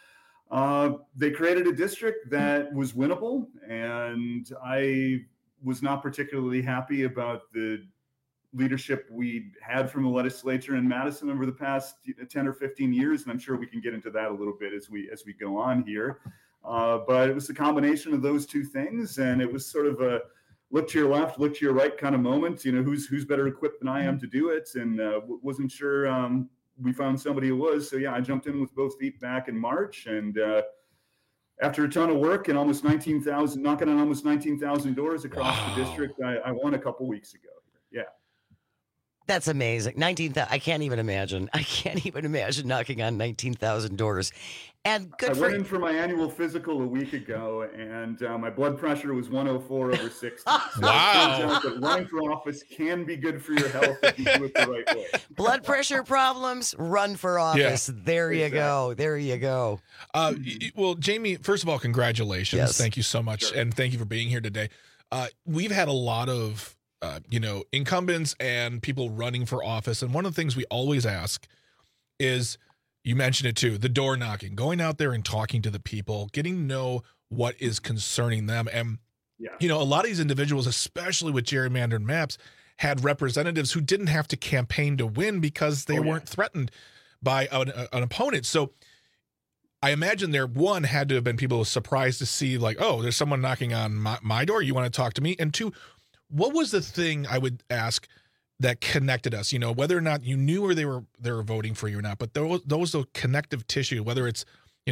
they created a district that was winnable, and I was not particularly happy about the leadership we had from the legislature in Madison over the past 10 or 15 years. And I'm sure we can get into that a little bit as we go on here. But it was the combination of those two things, and it was sort of a look to your left, look to your right kind of moment. Who's better equipped than I am to do it, and wasn't sure. We found somebody who was. So yeah, I jumped in with both feet back in March, and after a ton of work and almost 19,000, knocking on almost 19,000 doors across the district, I won a couple weeks ago. Yeah. That's amazing. 19,000. I can't even imagine. Knocking on 19,000 doors. And I went in for my annual physical a week ago, and my blood pressure was 104 over 60. So wow. But running for office can be good for your health if you do it the right way. Blood pressure problems, run for office. Yeah. There you go. There you go. Well, Jamie, first of all, congratulations. Yes. Thank you so much. Sure. And thank you for being here today. We've had a lot of incumbents and people running for office. And one of the things we always ask is, you mentioned it too, the door knocking, going out there and talking to the people, getting to know what is concerning them. And, a lot of these individuals, especially with gerrymandered maps, had representatives who didn't have to campaign to win because they weren't threatened by an opponent. So I imagine there, one, had to have been people surprised to see, like, oh, there's someone knocking on my door. You want to talk to me? And two, what was the thing, I would ask, that connected us? Whether or not you knew or they were voting for you or not, but those connective tissue, whether it's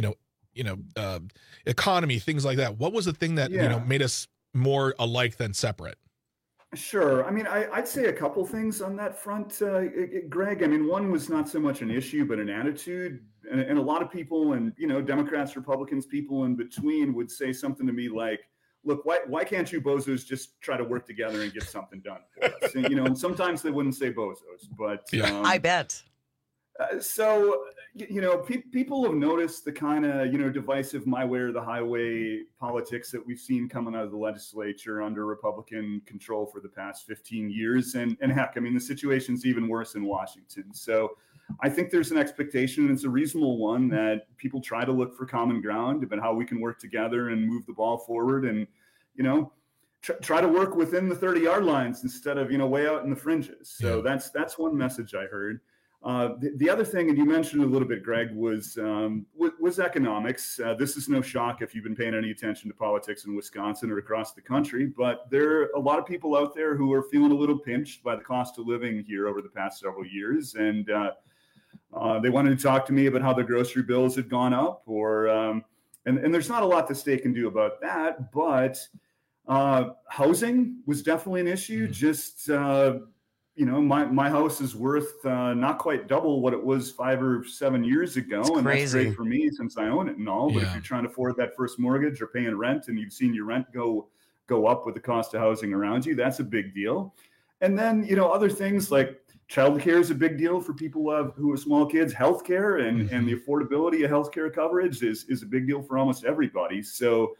economy, things like that. What was the thing that made us more alike than separate? Sure. I mean, I'd say a couple things on that front, Greg. I mean, one was not so much an issue, but an attitude. And a lot of people, and Democrats, Republicans, people in between, would say something to me like, look, why can't you bozos just try to work together and get something done for us? And, and sometimes they wouldn't say bozos, but I bet. So, people have noticed the kind of, divisive my way or the highway politics that we've seen coming out of the legislature under Republican control for the past 15 years. And heck, I mean, the situation's even worse in Washington. So I think there's an expectation, and it's a reasonable one, that people try to look for common ground about how we can work together and move the ball forward, and try to work within the 30-yard lines instead of way out in the fringes. So that's one message I heard. The other thing, and you mentioned a little bit, Greg, was economics. This is no shock if you've been paying any attention to politics in Wisconsin or across the country, but there are a lot of people out there who are feeling a little pinched by the cost of living here over the past several years. And they wanted to talk to me about how their grocery bills had gone up, and there's not a lot the state can do about that, but housing was definitely an issue. Just my house is worth not quite double what it was 5 or 7 years ago. And that's great for me since I own it and all. But if you're trying to afford that first mortgage or paying rent and you've seen your rent go up with the cost of housing around you, that's a big deal. And then, other things like childcare is a big deal for people who have small kids. Healthcare and the affordability of healthcare coverage is a big deal for almost everybody. So,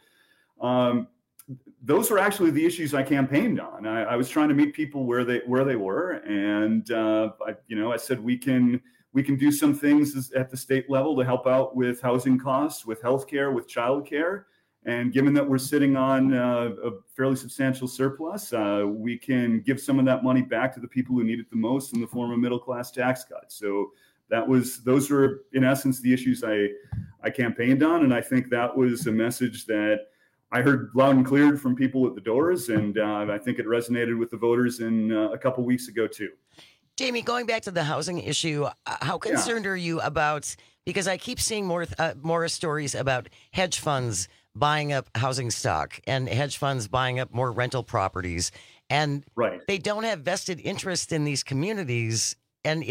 those were actually the issues I campaigned on. I was trying to meet people where they were, and I said we can do some things at the state level to help out with housing costs, with healthcare, with childcare. And given that we're sitting on a fairly substantial surplus, we can give some of that money back to the people who need it the most in the form of middle class tax cuts. So those were in essence the issues I campaigned on, and I think that was a message that I heard loud and clear from people at the doors, and I think it resonated with the voters in a couple weeks ago, too. Jamie, going back to the housing issue, how concerned are you about, because I keep seeing more stories about hedge funds buying up housing stock and hedge funds buying up more rental properties, and they don't have vested interest in these communities. And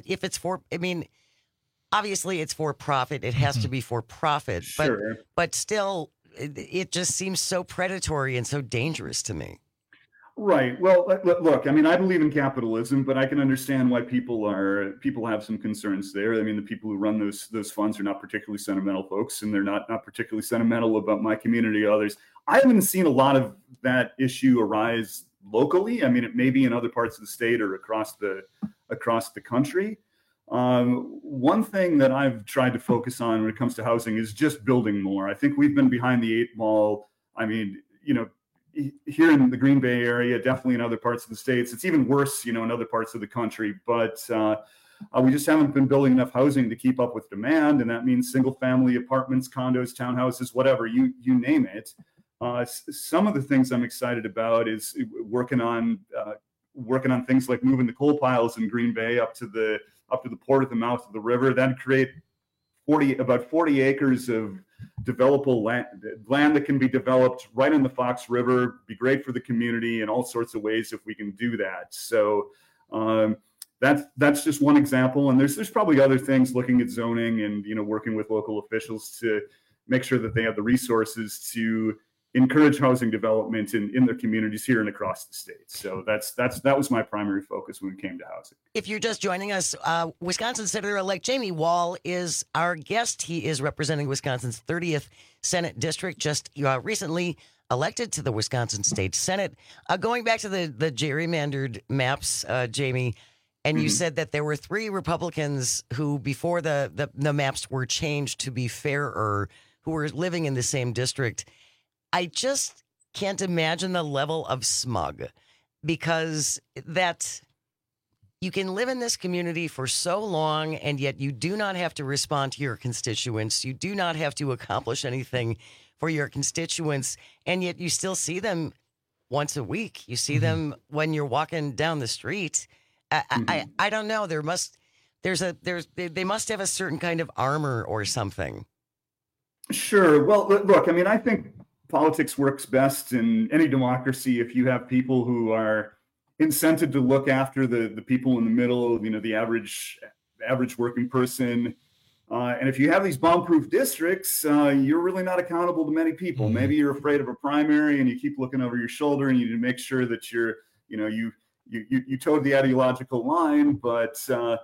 obviously it's for profit. It has to be for profit, but still, it just seems so predatory and so dangerous to me. Right. Well, look, I believe in capitalism, but I can understand why people have some concerns there. The people who run those funds are not particularly sentimental folks, and they're not particularly sentimental about my community or others. I haven't seen a lot of that issue arise locally. It may be in other parts of the state or across the country. One thing that I've tried to focus on when it comes to housing is just building more. I think we've been behind the 8 ball. Here in the Green Bay area, definitely in other parts of the states. It's even worse, in other parts of the country. But we just haven't been building enough housing to keep up with demand, and that means single-family apartments, condos, townhouses, whatever, you name it. Some of the things I'm excited about is working on things like moving the coal piles in Green Bay up to the port at the mouth of the river. That'd create about 40 acres of developable land that can be developed right in the Fox River. Be great for the community in all sorts of ways if we can do that. So that's just one example, and there's probably other things, looking at zoning and working with local officials to make sure that they have the resources to encourage housing development in their communities here and across the state. So that was my primary focus when it came to housing. If you're just joining us, Wisconsin Senator-elect Jamie Wall is our guest. He is representing Wisconsin's 30th Senate District, just recently elected to the Wisconsin State Senate. Going back to the gerrymandered maps, Jamie, and you said that there were 3 Republicans who, before the maps were changed to be fairer, who were living in the same district. I just can't imagine the level of smug, because that you can live in this community for so long, and yet you do not have to respond to your constituents. You do not have to accomplish anything for your constituents, and yet you still see them once a week. You see them when you're walking down the street. I don't know. They must have a certain kind of armor or something. Sure. Well, look, I think politics works best in any democracy if you have people who are incented to look after the people in the middle, the average working person. And if you have these bomb-proof districts, you're really not accountable to many people. Maybe you're afraid of a primary and you keep looking over your shoulder and you need to make sure that you towed the ideological line, but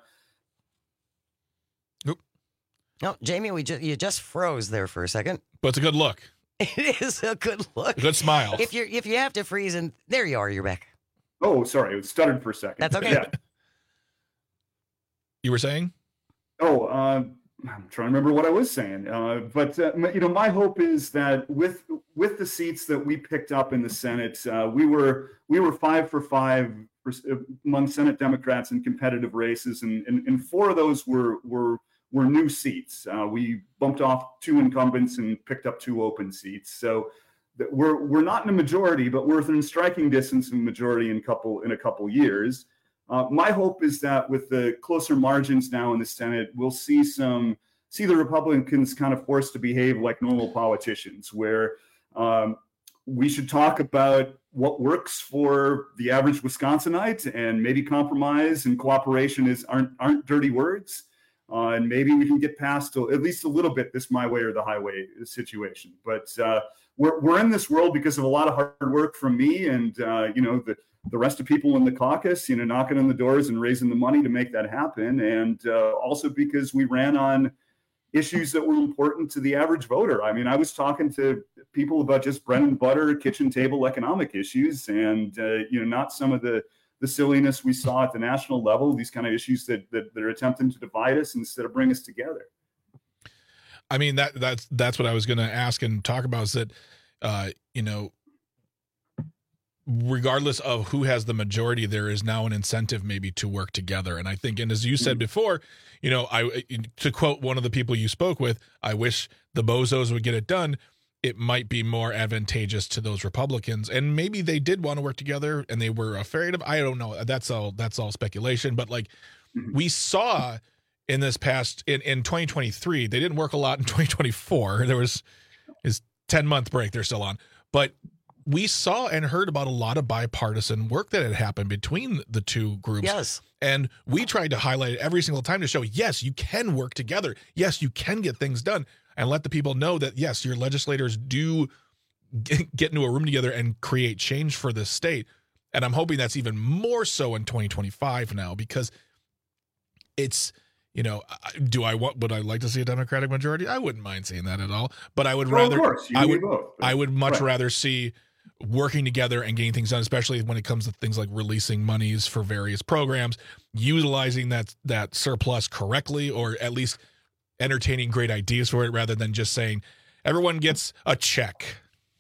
No, Jamie, you just froze there for a second. But it's a good look. It is a good look. A good smile. If you have to freeze, and there you are, you're back. Oh, sorry, it stuttered for a second. That's okay. Yeah. You were saying? I'm trying to remember what I was saying. But my hope is that with the seats that we picked up in the Senate, we were 5 for 5 among Senate Democrats in competitive races, and 4 of those were new seats. We bumped off 2 incumbents and picked up 2 open seats. So we're not in a majority, but we're within striking distance of majority in a couple years. My hope is that with the closer margins now in the Senate, we'll see the Republicans kind of forced to behave like normal politicians, where we should talk about what works for the average Wisconsinite, and maybe compromise and cooperation aren't dirty words. And maybe we can get past at least a little bit this my way or the highway situation. But we're in this world because of a lot of hard work from me and the rest of people in the caucus, knocking on the doors and raising the money to make that happen. And also because we ran on issues that were important to the average voter. I mean, I was talking to people about just bread and butter, kitchen table economic issues, and not some of the silliness we saw at the national level, these kind of issues that are attempting to divide us instead of bring us together. I mean, that's what I was going to ask and talk about, is that, regardless of who has the majority, there is now an incentive maybe to work together. And I think, and as you said before, to quote one of the people you spoke with, I wish the bozos would get it done. It might be more advantageous to those Republicans, and maybe they did want to work together and they were afraid of, I don't know. That's all speculation. But we saw in this past, in 2023, they didn't work a lot in 2024. There was his 10-month break they're still on, but we saw and heard about a lot of bipartisan work that had happened between the two groups. Yes. And we tried to highlight it every single time to show, yes, you can work together. Yes, you can get things done, and let the people know that, yes, your legislators do get into a room together and create change for this state. And I'm hoping that's even more so in 2025 now, because it's, would I like to see a Democratic majority? I wouldn't mind seeing that at all, but I would I would much rather see working together and getting things done, especially when it comes to things like releasing monies for various programs, utilizing that surplus correctly, or at least entertaining great ideas for it, rather than just saying everyone gets a check.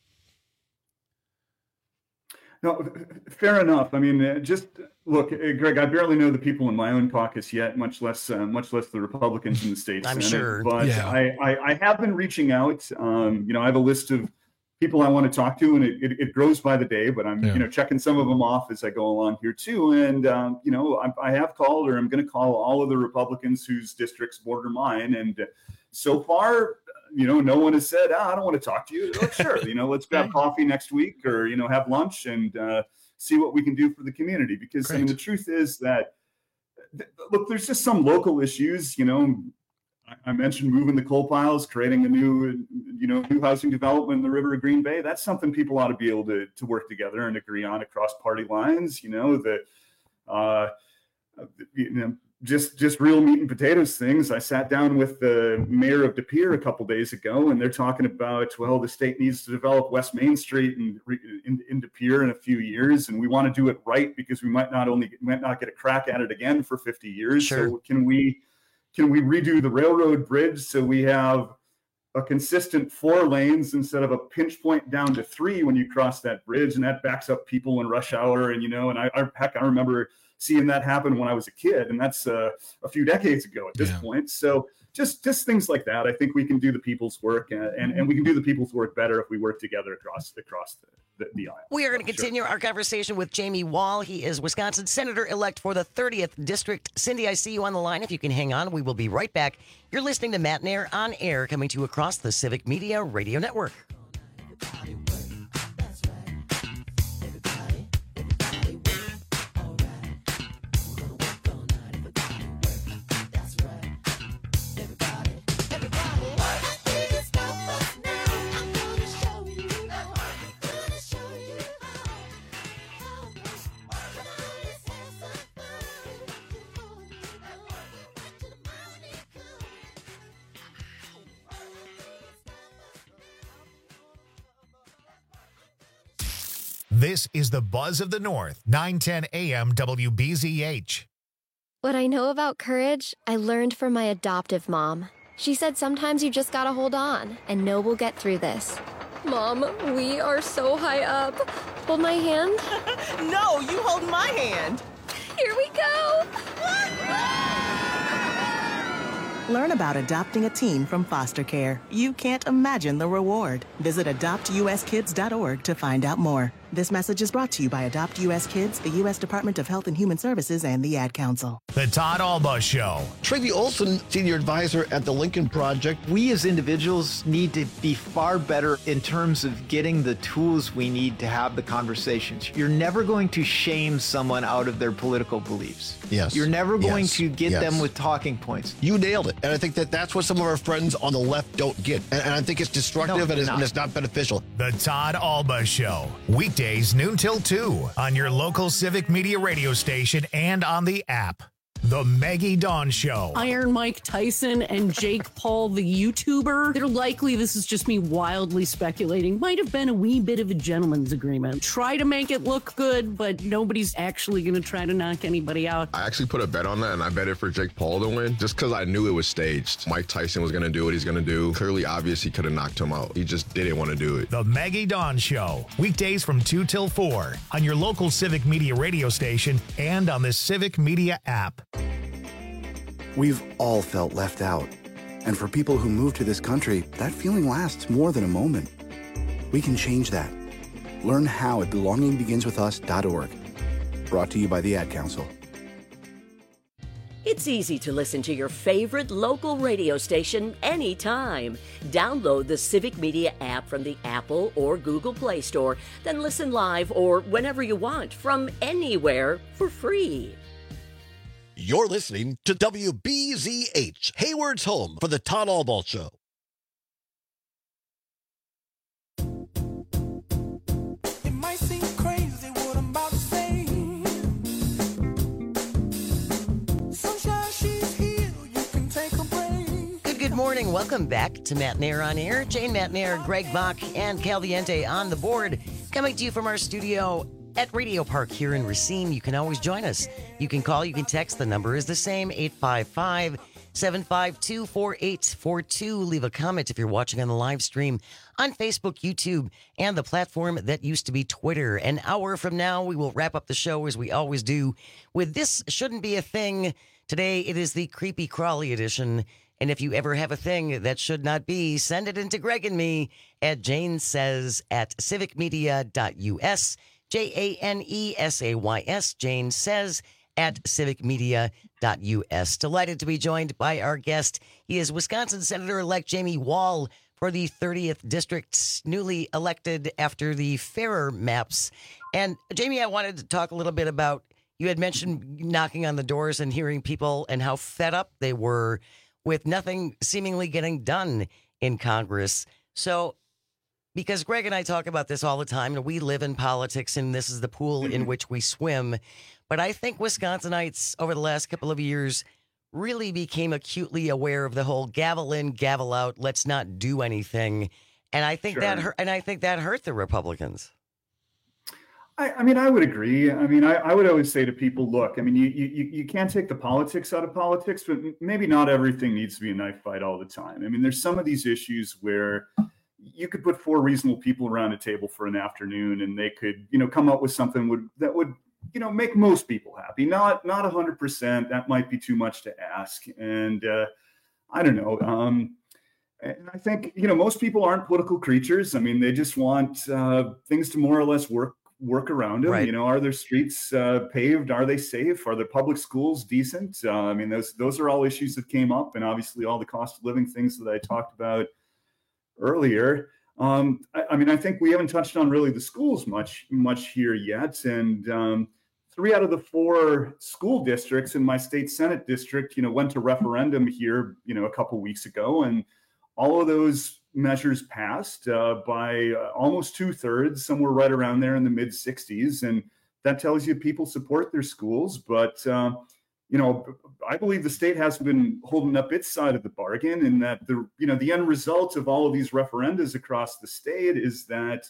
No, fair enough. I mean, just look, Greg, I barely know the people in my own caucus yet, much less the Republicans in the state I'm Senate. sure. But yeah. I have been reaching out. I have a list of people I want to talk to, and it grows by the day, but I'm, checking some of them off as I go along here too. And, I have called, or I'm going to call, all of the Republicans whose districts border mine. And so far, no one has said, I don't want to talk to you. Like, sure, let's grab coffee next week, or, have lunch and see what we can do for the community. Because I mean, the truth is that, look, there's just some local issues, I mentioned moving the coal piles, creating a new housing development in the River of Green Bay. That's something people ought to be able to work together and agree on across party lines. Just real meat and potatoes things. I sat down with the mayor of De Pere a couple days ago, and they're talking about, well, the state needs to develop West Main Street in De Pere in a few years, and we want to do it right because we might not get a crack at it again for 50 years. Sure. So can we redo the railroad bridge so we have a consistent 4 lanes instead of a pinch point down to 3 when you cross that bridge, and that backs up people in rush hour. And, I remember seeing that happen when I was a kid, and that's a few decades ago at this point. So just things like that. I think we can do the people's work, and we can do the people's work better if we work together across the aisle. We are going to continue our conversation with Jamie Wall. He is Wisconsin Senator-elect for the 30th District. Cindy, I see you on the line. If you can hang on, we will be right back. You're listening to Matt Nair on Air, coming to you across the Civic Media Radio Network. This is the Buzz of the North, 910 AM WBZH. What I know about courage, I learned from my adoptive mom. She said sometimes you just gotta hold on and know we'll get through this. Mom, we are so high up. Hold my hand. No, you hold my hand. Here we go. Learn about adopting a teen from foster care. You can't imagine the reward. Visit adoptuskids.org to find out more. This message is brought to you by Adopt U.S. Kids, the U.S. Department of Health and Human Services, and the Ad Council. The Todd Alba Show. Tracy Olson, Senior Advisor at the Lincoln Project. We as individuals need to be far better in terms of getting the tools we need to have the conversations. You're never going to shame someone out of their political beliefs. Yes. You're never going to get them with talking points. You nailed it. And I think that that's what some of our friends on the left don't get. And I think it's destructive and it's not beneficial. The Todd Alba Show. Weekdays noon till 2 on your local Civic Media radio station and on the app. The Maggie Dawn Show. Iron Mike Tyson and Jake Paul, the YouTuber. They're likely, this is just me wildly speculating, might have been a wee bit of a gentleman's agreement. Try to make it look good, but nobody's actually going to try to knock anybody out. I actually put a bet on that, and I bet it for Jake Paul to win, just because I knew it was staged. Mike Tyson was going to do what he's going to do. Clearly, obvious, he could have knocked him out. He just didn't want to do it. The Maggie Dawn Show. Weekdays from 2 till 4 on your local Civic Media radio station and on the Civic Media app. We've all felt left out. And for people who move to this country, that feeling lasts more than a moment. We can change that. Learn how at belongingbeginswithus.org. Brought to you by the Ad Council. It's easy to listen to your favorite local radio station anytime. Download the Civic Media app from the Apple or Google Play Store, then listen live or whenever you want from anywhere for free. You're listening to WBZH, Hayward's home for the Todd Alba Show. It might seem crazy what I'm about to say. Sunshine, she's here, you can take a break. Good morning. Welcome back to Matt Nair on Air. Jane Matt Nair, Greg Bach, and Caliente on the board. Coming to you from our studio at Radio Park here in Racine. You can always join us. You can call, you can text. The number is the same, 855-752-4842. Leave a comment if you're watching on the live stream on Facebook, YouTube, and the platform that used to be Twitter. An hour from now, we will wrap up the show as we always do with This Shouldn't Be a Thing. Today, it is the Creepy Crawly edition. And if you ever have a thing that should not be, send it into Greg and me at janesays@civicmedia.us. JANESAYS, Jane Says, at civicmedia.us. Delighted to be joined by our guest. He is Wisconsin Senator-elect Jamie Wall for the 30th District, newly elected after the fairer maps. And Jamie, I wanted to talk a little bit about, you had mentioned knocking on the doors and hearing people and how fed up they were with nothing seemingly getting done in Congress. So, because Greg and I talk about this all the time, and we live in politics, and this is the pool in which we swim. But I think Wisconsinites over the last couple of years really became acutely aware of the whole gavel in, gavel out, let's not do anything. And I think that hurt the Republicans. I mean, I would agree. I mean, I would always say to people, look, I mean, you can't take the politics out of politics, but maybe not everything needs to be a knife fight all the time. I mean, there's some of these issues where you could put four reasonable people around a table for an afternoon and they could, come up with something that would, make most people happy. Not 100%. That might be too much to ask. And I don't know. And I think, most people aren't political creatures. I mean, they just want things to more or less work around them. Right. Are their streets paved? Are they safe? Are their public schools decent? I mean, those are all issues that came up, and obviously all the cost of living things that I talked about earlier. I think we haven't touched on really the schools much here yet. And 3 out of the 4 school districts in my state Senate district, went to referendum here, a couple weeks ago, and all of those measures passed by almost 2/3, somewhere right around there in the mid 60s. And that tells you people support their schools. But, I believe the state hasn't been holding up its side of the bargain, and that the end result of all of these referendums across the state is that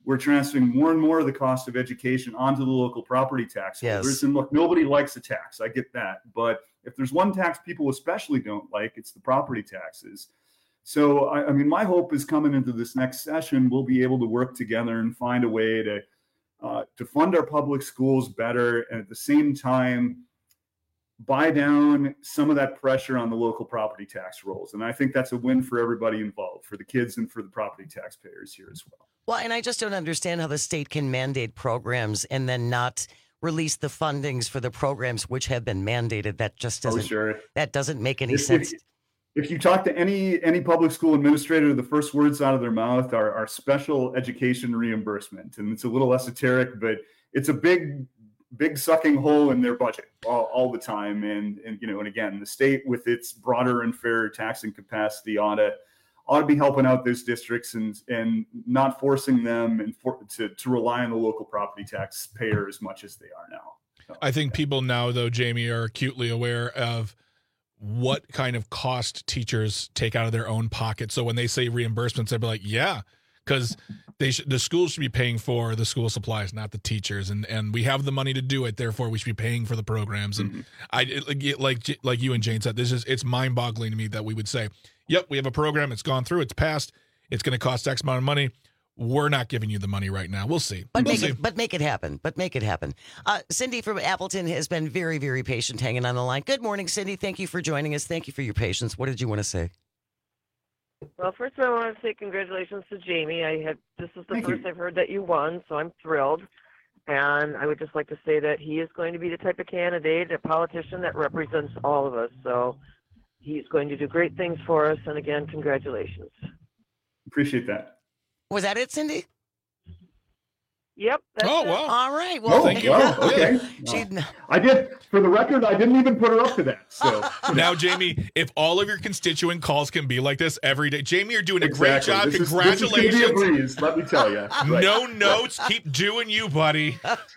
we're transferring more and more of the cost of education onto the local property tax holders. Yes. And look, nobody likes a tax. I get that. But if there's one tax people especially don't like, it's the property taxes. So, I mean, my hope is coming into this next session, we'll be able to work together and find a way to fund our public schools better, and at the same time, buy down some of that pressure on the local property tax rolls. And I think that's a win for everybody involved, for the kids and for the property taxpayers here as well. Well, and I just don't understand how the state can mandate programs and then not release the fundings for the programs which have been mandated. That just doesn't, that doesn't make any sense. If you talk to any public school administrator, the first words out of their mouth are special education reimbursement. And it's a little esoteric, but it's a big sucking hole in their budget all the time. And again, the state with its broader and fairer taxing capacity ought to be helping out those districts and not forcing them to rely on the local property taxpayer as much as they are now. So, I think people now, though, Jamie, are acutely aware of what kind of cost teachers take out of their own pocket. So when they say reimbursements, they'll be like, yeah, because the schools should be paying for the school supplies, not the teachers. And we have the money to do it. Therefore, we should be paying for the programs. And like you and Jane said, it's mind boggling to me that we would say, yep, we have a program. It's gone through. It's passed. It's going to cost X amount of money. We're not giving you the money right now. We'll see. But make it happen. Cindy from Appleton has been very, very patient hanging on the line. Good morning, Cindy. Thank you for joining us. Thank you for your patience. What did you want to say? Well, first of all, I want to say congratulations to Jamie. This is the first I've heard that you won, so I'm thrilled. And I would just like to say that he is going to be the type of candidate, a politician that represents all of us. So he's going to do great things for us. And again, congratulations. Appreciate that. Was that it, Cindy? Yep. Oh, wow. All right. Well, thank you. Okay. I did, for the record, I didn't even put her up to that. So now, Jamie, if all of your constituent calls can be like this every day, Jamie, you're doing a great job. Congratulations. This is gonna be a breeze, let me tell you. Right. No notes. Keep doing you, buddy.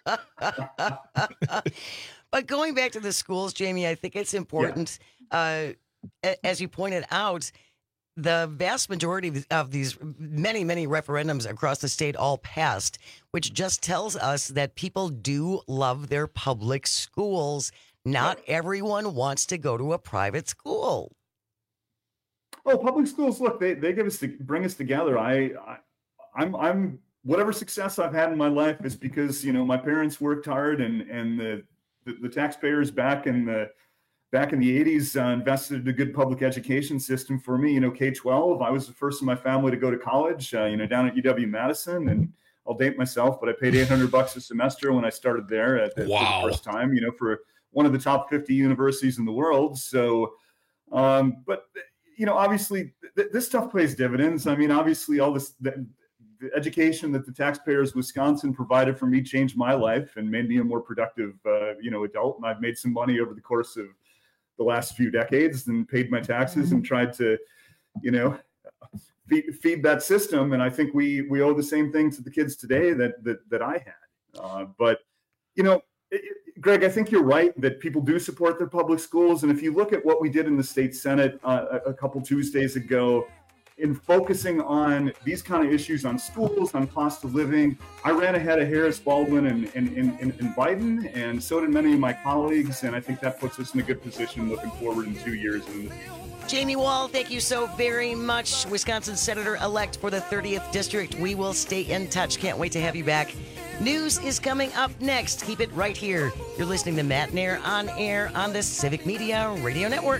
But going back to the schools, Jamie, I think it's important, as you pointed out, the vast majority of these many, many referendums across the state all passed, which just tells us that people do love their public schools. Not everyone wants to go to a private school. Oh, public schools, look, they bring us together. I'm whatever success I've had in my life is because, my parents worked hard and the taxpayers back in the 80s invested in a good public education system for me. K-12, I was the first in my family to go to college, down at UW-Madison, and I'll date myself, but I paid $800 a semester when I started there for the first time, for one of the top 50 universities in the world. So, but obviously this stuff pays dividends. I mean, obviously all this, the education that the taxpayers of Wisconsin provided for me changed my life and made me a more productive, adult. And I've made some money over the course of the last few decades and paid my taxes and tried to, feed that system. And I think we owe the same thing to the kids today that I had. But, Greg, I think you're right that people do support their public schools. And if you look at what we did in the state Senate a couple Tuesdays ago, in focusing on these kind of issues on schools, on cost of living, I ran ahead of Harris, Baldwin, and Biden, and so did many of my colleagues, and I think that puts us in a good position looking forward in 2 years. Jamie Wall, thank you so very much. Wisconsin Senator-elect for the 30th District. We will stay in touch. Can't wait to have you back. News is coming up next. Keep it right here. You're listening to Matt Nair on air on the Civic Media Radio Network.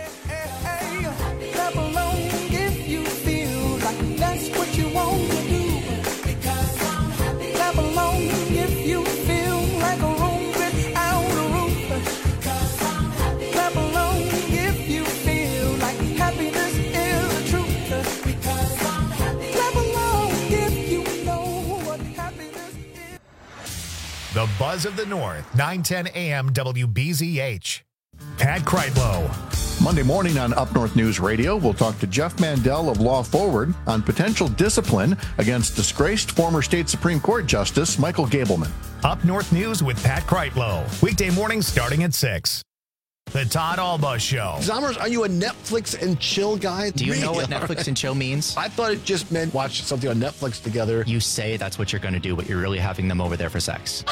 That's what you want to do. Because I'm happy. Clap along if you feel like a room without a roof. Because I'm happy. Clap along if you feel like happiness is the truth. Because I'm happy. Clap along if you know what happiness is. The Buzz of the North, 910 AM WBZH. Pat Kreitlow. Monday morning on Up North News Radio, we'll talk to Jeff Mandel of Law Forward on potential discipline against disgraced former state Supreme Court Justice Michael Gableman. Up North News with Pat Kreitlow. Weekday mornings starting at 6. The Todd Alba Show. Zommers, are you a Netflix and chill guy? Do you know what Netflix and chill means? I thought it just meant watch something on Netflix together. You say that's what you're going to do, but you're really having them over there for sex.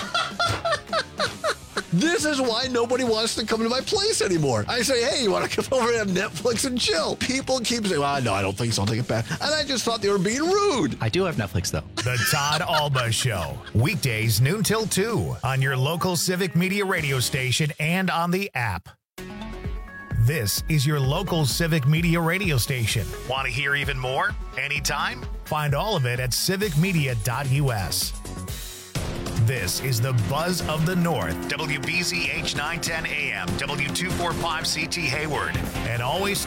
This is why nobody wants to come to my place anymore. I say, hey, you want to come over and have Netflix and chill? People keep saying, well, no, I don't think so. I'll take it back. And I just thought they were being rude. I do have Netflix, though. The Todd Alba Show. Weekdays noon till 2 on your local Civic Media radio station and on the app. This is your local Civic Media radio station. Want to hear even more? Anytime? Find all of it at civicmedia.us. This is the Buzz of the North, WBZH 910 AM, W245CT Hayward, and always